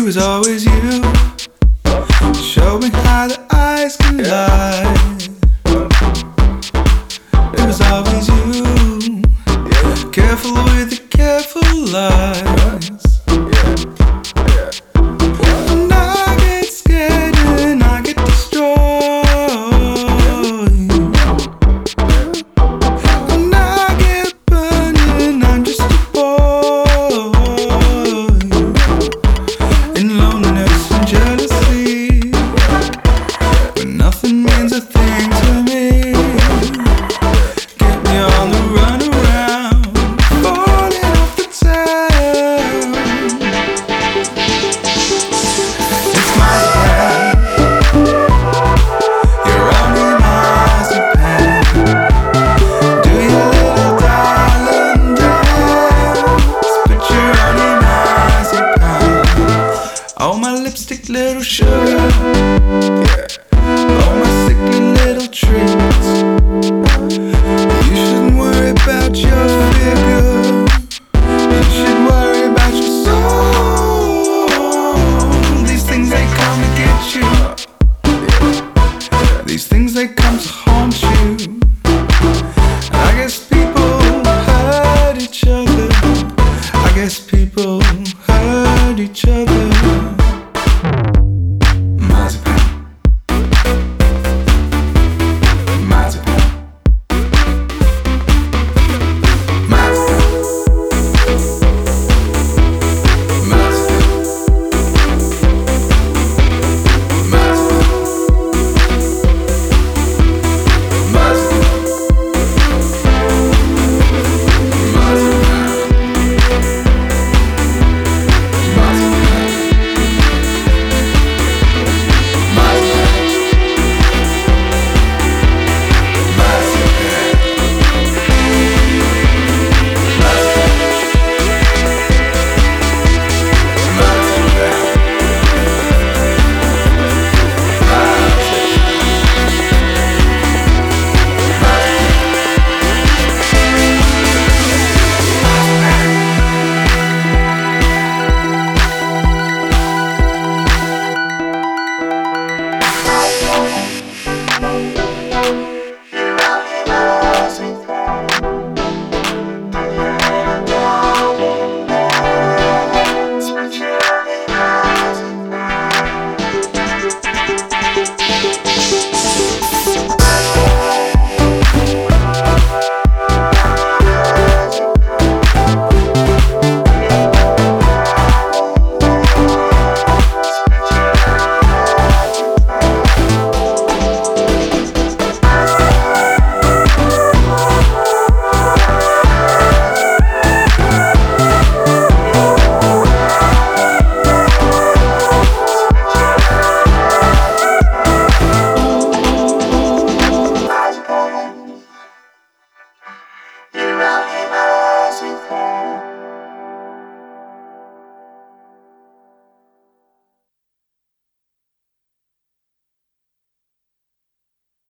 was always you. Show me how the eyes can lie. It was always you. Careful with the careful lies. And I get scared and I get destroyed. And I get burned and I'm just a boy. In loneliness and jealousy, when nothing means a thing to me. Get me on the run around, falling off the town. It's my hand, you're only marzipan. Do your little darling dance, but you're only marzipan. Oh, my lipstick, little sugar.